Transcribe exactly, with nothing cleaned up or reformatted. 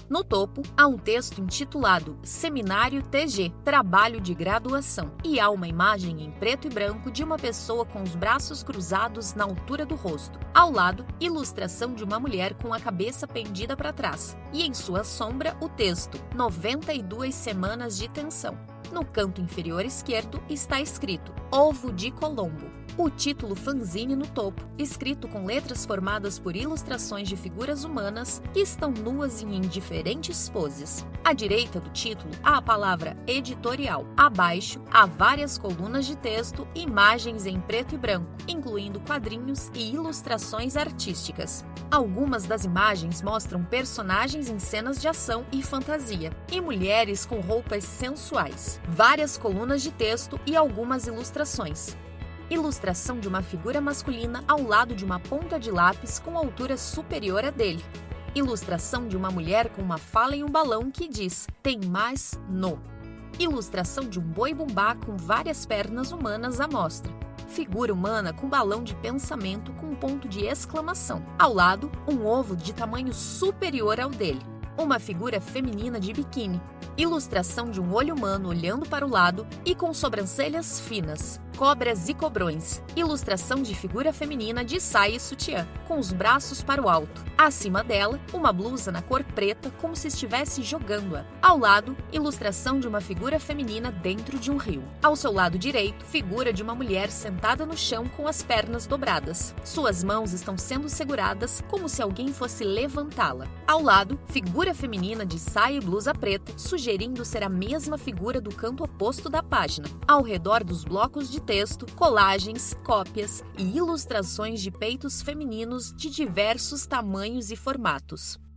No topo, há um texto intitulado Seminário T G, Trabalho de Graduação, e há uma imagem em preto e branco de uma pessoa com os braços cruzados na altura do rosto. Ao lado, ilustração de uma mulher com a cabeça pendida para trás, e em sua sombra o texto noventa e duas semanas de tensão. No canto inferior esquerdo está escrito Ovo de Colombo. O título fanzine no topo, escrito com letras formadas por ilustrações de figuras humanas que estão nuas e em diferentes poses. À direita do título há a palavra editorial. Abaixo há várias colunas de texto e imagens em preto e branco, incluindo quadrinhos e ilustrações artísticas. Algumas das imagens mostram personagens em cenas de ação e fantasia, e mulheres com roupas sensuais. Várias colunas de texto e algumas ilustrações. Ilustração de uma figura masculina ao lado de uma ponta de lápis com altura superior à dele. Ilustração de uma mulher com uma fala em um balão que diz "tem mais no". Ilustração de um boi-bumbá com várias pernas humanas à mostra. Figura humana com balão de pensamento com um ponto de exclamação. Ao lado, um ovo de tamanho superior ao dele. Uma figura feminina de biquíni. Ilustração de um olho humano olhando para o lado e com sobrancelhas finas. Cobras e cobrões. Ilustração de figura feminina de saia e sutiã, com os braços para o alto. Acima dela, uma blusa na cor preta como se estivesse jogando-a. Ao lado, ilustração de uma figura feminina dentro de um rio. Ao seu lado direito, figura de uma mulher sentada no chão com as pernas dobradas. Suas mãos estão sendo seguradas como se alguém fosse levantá-la. Ao lado, figura feminina de saia e blusa preta, sugerindo ser a mesma figura do canto oposto da página. Ao redor dos blocos de texto, colagens, cópias e ilustrações de peitos femininos de diversos tamanhos e formatos.